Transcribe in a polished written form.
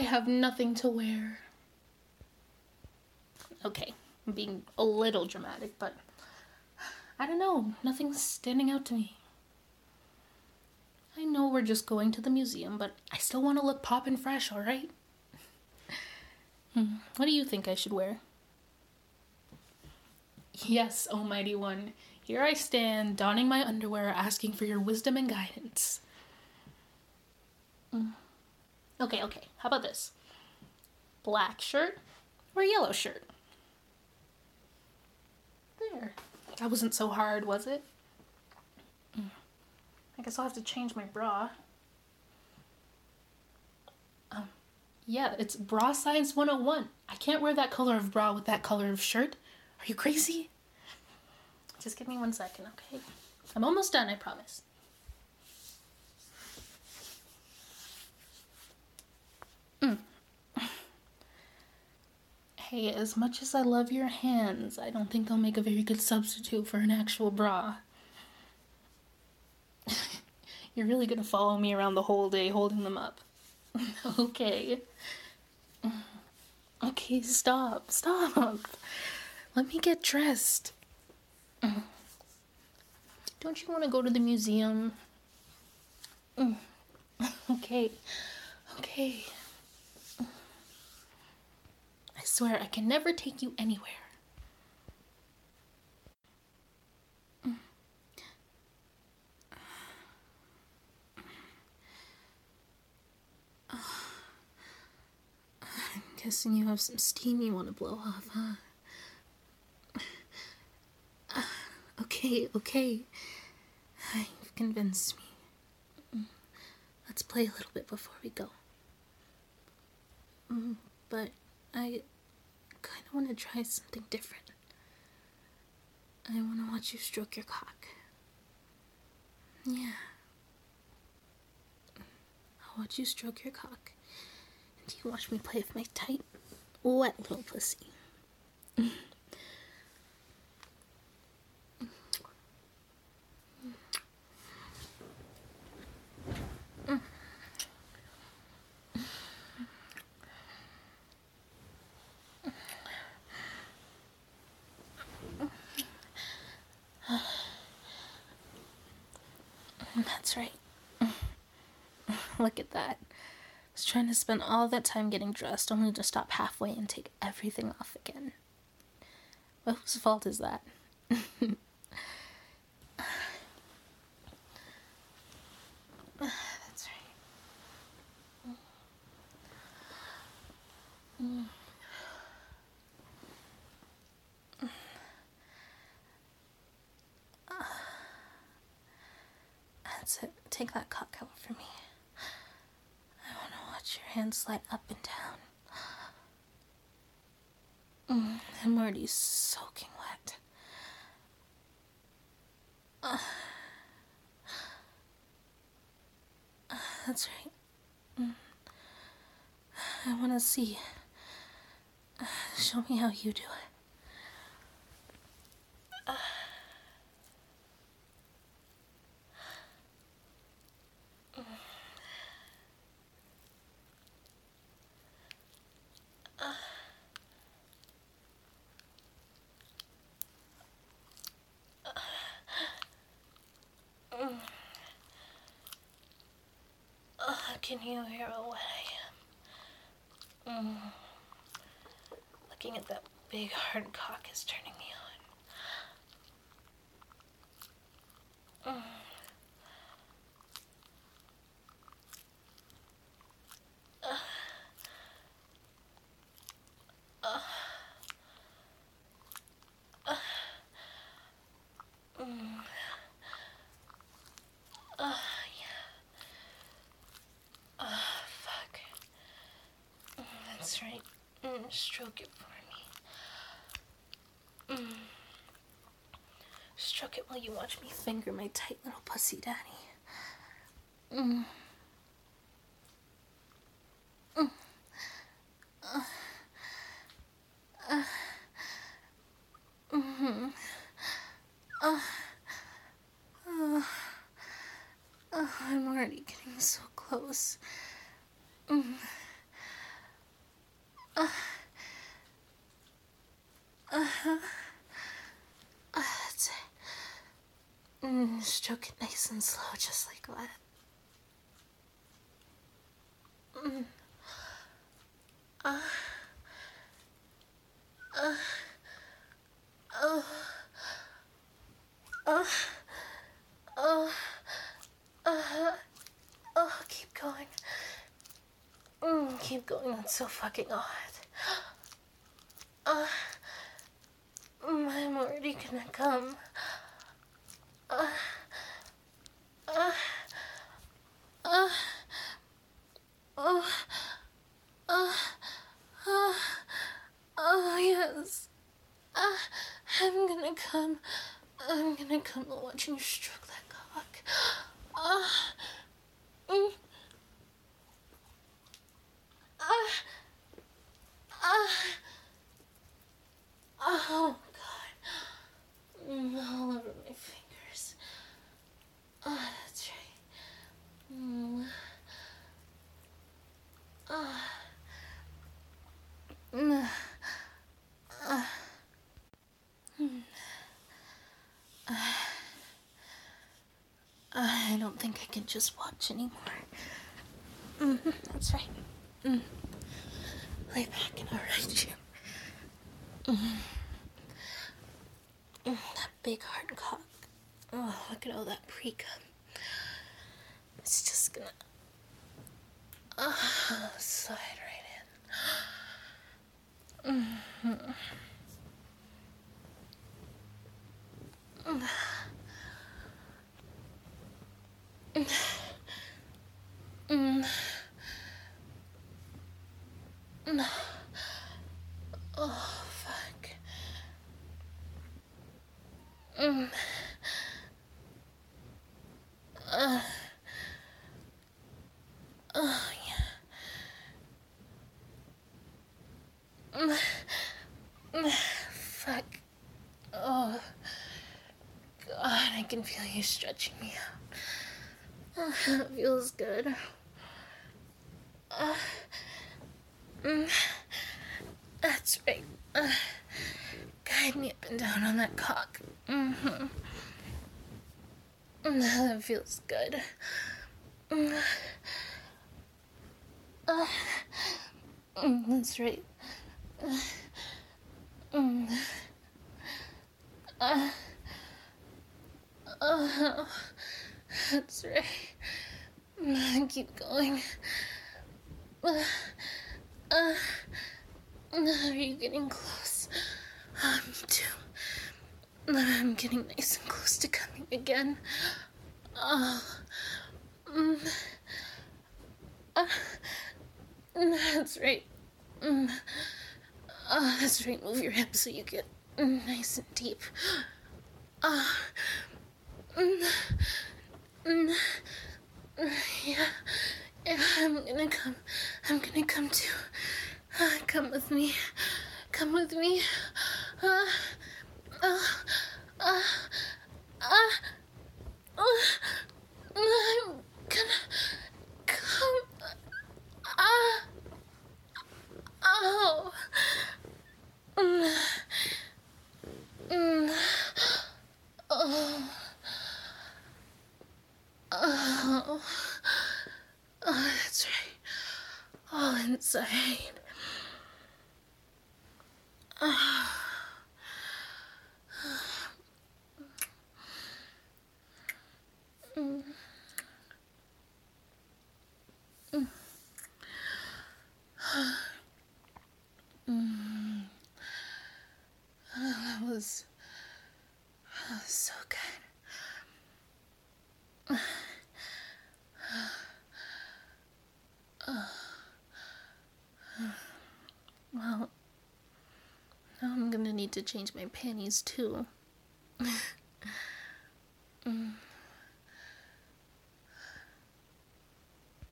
have nothing to wear. Okay, I'm being a little dramatic, but I don't know, nothing's standing out to me. I know we're just going to the museum, but I still want to look poppin' fresh, alright? What do you think I should wear? Yes, Almighty One, here I stand, donning my underwear, asking for your wisdom and guidance. Okay, how about this? Black shirt or yellow shirt? There. That wasn't so hard, was it? I guess I'll have to change my bra. Yeah, it's bra size 101. I can't wear that color of bra with that color of shirt. Are you crazy? Just give me 1 second, okay? I'm almost done, I promise. Hey, as much as I love your hands, I don't think they'll make a very good substitute for an actual bra. You're really gonna follow me around the whole day holding them up. Okay. Okay, stop. Let me get dressed. Don't you want to go to the museum? Okay. I swear I can never take you anywhere. I'm guessing you have some steam you want to blow off, huh? Okay. You've convinced me. Let's play a little bit before we go. But I kind of want to try something different. I want to watch you stroke your cock. Yeah. I'll watch you stroke your cock. And you watch me play with my tight, wet little pussy. That's right. Look at that. I was trying to spend all that time getting dressed only to stop halfway and take everything off again. Well, whose fault is that? That's right. That's it. Take that cock out for me. I want to watch your hands slide up and down. I'm already soaking wet. That's right. I want to see. Show me how you do it. Can you hear how wet I am? Looking at that big hard cock is turning me on. Fuck. That's right. Stroke it for me. Stroke it while you watch me finger my tight little pussy daddy. I'm already getting so close. That's it. Stroke it nice and slow, just like that. Keep going. Keep going, that's so fucking hot. I'm already gonna come. Oh, yes. I'm gonna come. I'm gonna come watching you stroke that cock. Oh, God. All over my fingers. That's right. I don't think I can just watch anymore. That's right. Lay back and I'll ride you. That big hard cock. Oh, look at all that pre-cum. It's just gonna slide right in. Oh, fuck. Oh, yeah. Fuck. Oh, God, I can feel you stretching me out. It feels good. That's right. Guide me up and down on that cock. That feels good. That's right. That's right. Keep going. Are you getting close? Me too. I'm getting nice and close to coming again. That's right. That's right. Move your hips so you get nice and deep. Yeah, I'm gonna come. I'm gonna come too. Come with me. Come with me. I'm gonna come. Oh. Oh. Oh, that's right. All inside. That was so good. Well, now I'm gonna need to change my panties too.